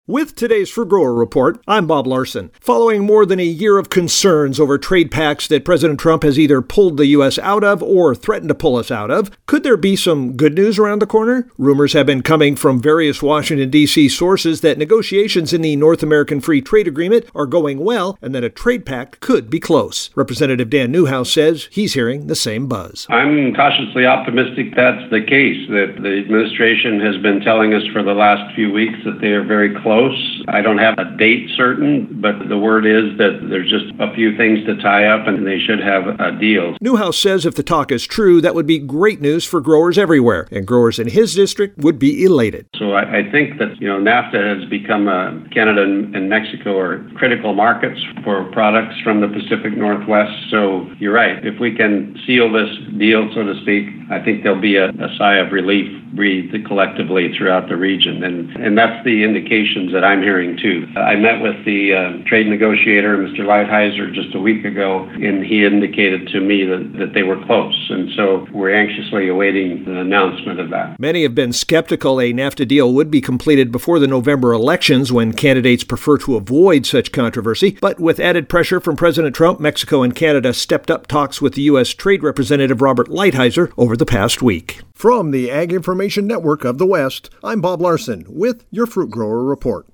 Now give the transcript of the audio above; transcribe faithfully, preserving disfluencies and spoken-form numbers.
With today's Fruit Grower Report, I'm Bob Larson. Following more than a year of concerns over trade pacts that President Trump has either pulled the U S out of or threatened to pull us out of, could there be some good news around the corner? Rumors have been coming from various Washington, D C sources that negotiations in the North American Free Trade Agreement are going well and that a trade pact could be close. Representative Dan Newhouse says he's hearing the same buzz. I'm cautiously optimistic that's the case, that the administration has been telling us for the last few weeks that they are very close. I don't have a date certain, but the word is that there's just a few things to tie up and they should have a deal. Newhouse says if the talk is true, that would be great news for growers everywhere, and growers in his district would be elated. So I, I think that, you know, NAFTA has become, uh, Canada and, and Mexico are critical markets for products from the Pacific Northwest. So you're right. If we can seal this deal, so to speak, I think there'll be a, a sigh of relief breathed collectively throughout the region. And, and that's the indications that I'm hearing too. I met with the uh, trade negotiator, Mister Lighthizer, just a week ago, and he indicated to me that, that they were close. And so we're anxiously awaiting the announcement of that. Many have been skeptical a NAFTA deal would be completed before the November elections, when candidates prefer to avoid such controversy. But with added pressure from President Trump, Mexico and Canada stepped up talks with the U S Trade Representative Robert Lighthizer over the past week. From the Ag Information Network of the West, I'm Bob Larson with your Fruit Grower Report.